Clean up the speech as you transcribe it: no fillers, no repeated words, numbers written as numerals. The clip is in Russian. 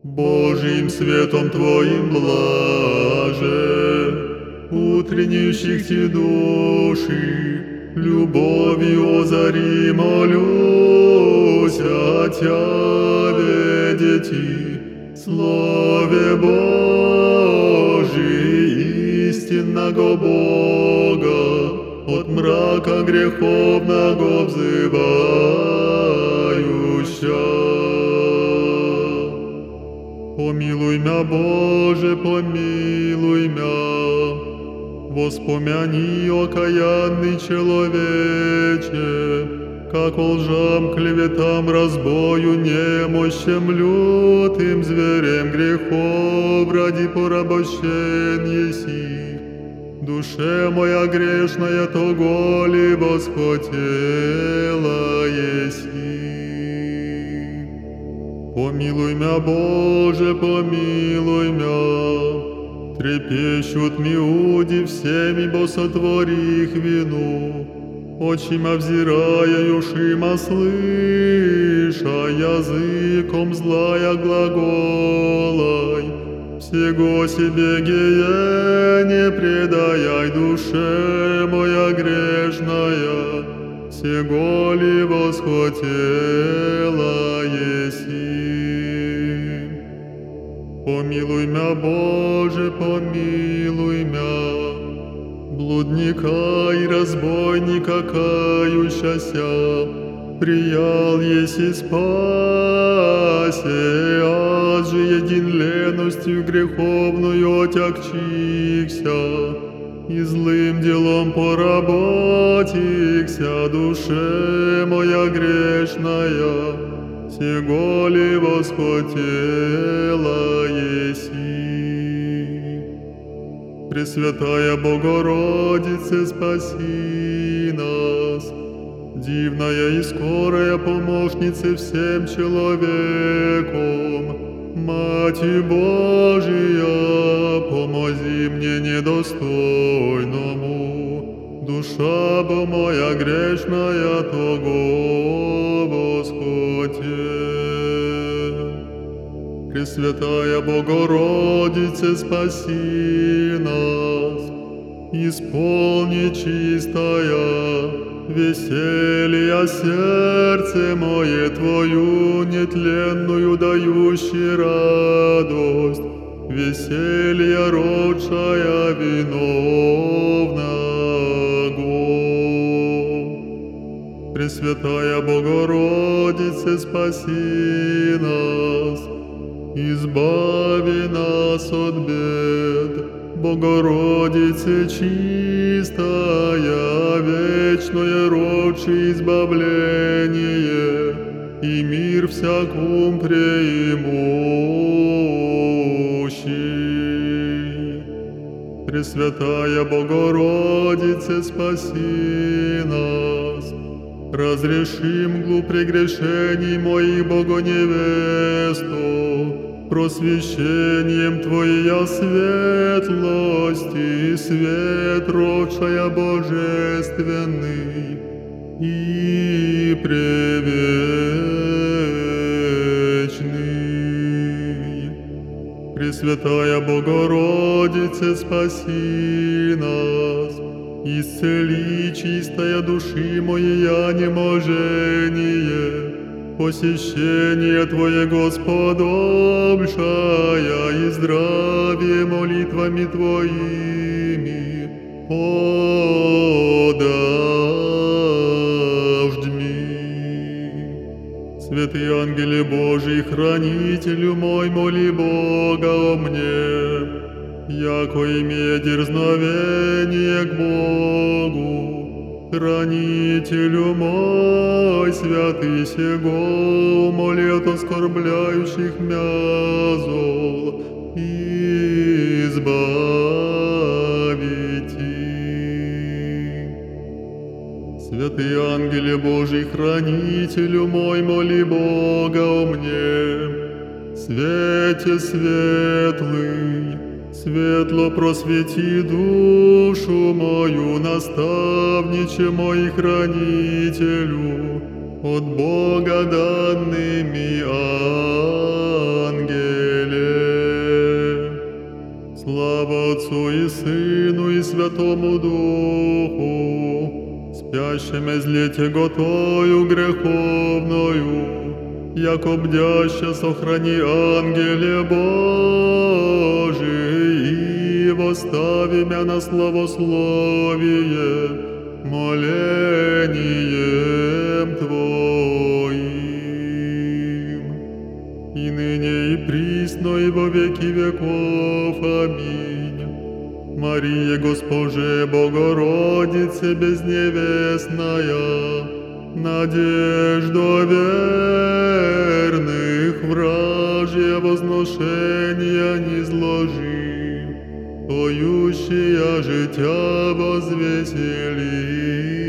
Божьим светом Твоим блаже, утреннющих души, любовью озари, молюсь о Тебе, дети, Слове Божий, истинного Бога, от мрака греховного взывающа. Помилуй мя, Боже, помилуй мя, воспомяни, окаянный человече, как лжам, клеветам, разбою, немощам, лютым зверем грехов ради порабощения сих. Душе моя грешная того ли восхотела еси. Помилуй мя, Боже, помилуй мя, трепещут миуди всеми, бо сотворих вину, очима взирая, ушима слыша, языком злая глаголай, всего себе гея не предаяй, душе моя грешная, всего ли восхотела еси. Помилуй мя, Боже, помилуй мя, блудника и разбойника кающася, приял еси спасе, аз же един леностью греховную отягчихся, и злым делом поработихся, душе моя грешная, сего ли восхотела еси. Пресвятая Богородице, спаси нас, дивная и скорая помощница всем человеком, Мати Божия, помози мне недостойному, душа бо моя грешная того восхоте. Пресвятая Богородице, спаси нас, исполни чистая, веселья сердце мое Твою нетленную дающий радость, веселья родшая виновного. Пресвятая Богородице, спаси нас, избави нас от бед, Богородице чистая, вечное родче избавление, и мир всяком преимущий. Пресвятая Богородице, спаси нас, разреши мглу прегрешений моих Богоневесту, просвещением Твоя светлости, свет родшая божественный и превечный. Пресвятая Богородице, спаси нас, исцели чистая души моя неможение, посещение Твоего сподобшая и здравие молитвами Твоими подождми. Святые ангеле Божий, хранителю мой, моли Бога о мне, яко имея дерзновение к Богу, хранителю мой, святый сего, моли от оскорбляющих мя зол, избавите. Святый ангеле Божий, хранителю мой, моли Бога о мне, свете светлый, светло просвети душу мою, наставниче мой хранителю, от Бога данными ангелами. Отцу и Сыну и Святому Духу, спящими злите готою греховною, яко бдяще сохрани ангеле Божий, и восстави мя на славословие молением Твоим. И ныне и присно и во веки веков. Аминь. Мария, Госпоже, Богородице безневестная, надежда верных, вражье возношения не зложи, поющая життя возвесели.